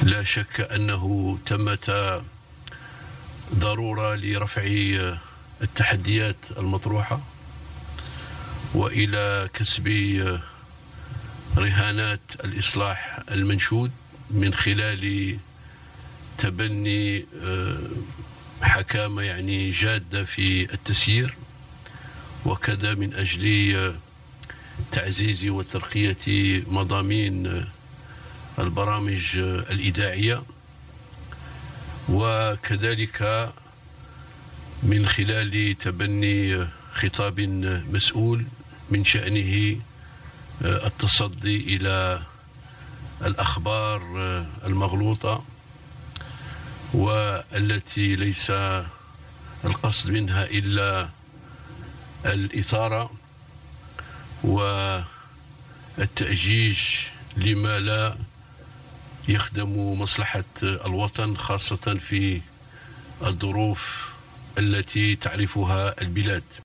لا شك أنه ثمة ضرورة لرفع التحديات المطروحة وإلى كسب رهانات الإصلاح المنشود من خلال تبني حكامة جادة في التسيير، وكذا من أجل تعزيز وترقية مضامين البرامج الإذاعية، وكذلك من خلال تبني خطاب مسؤول من شأنه التصدي إلى الأخبار المغلوطة والتي ليس القصد منها إلا الإثارة والتأجيج لما لا يخدم مصلحة الوطن، خاصة في الظروف التي تعرفها البلاد.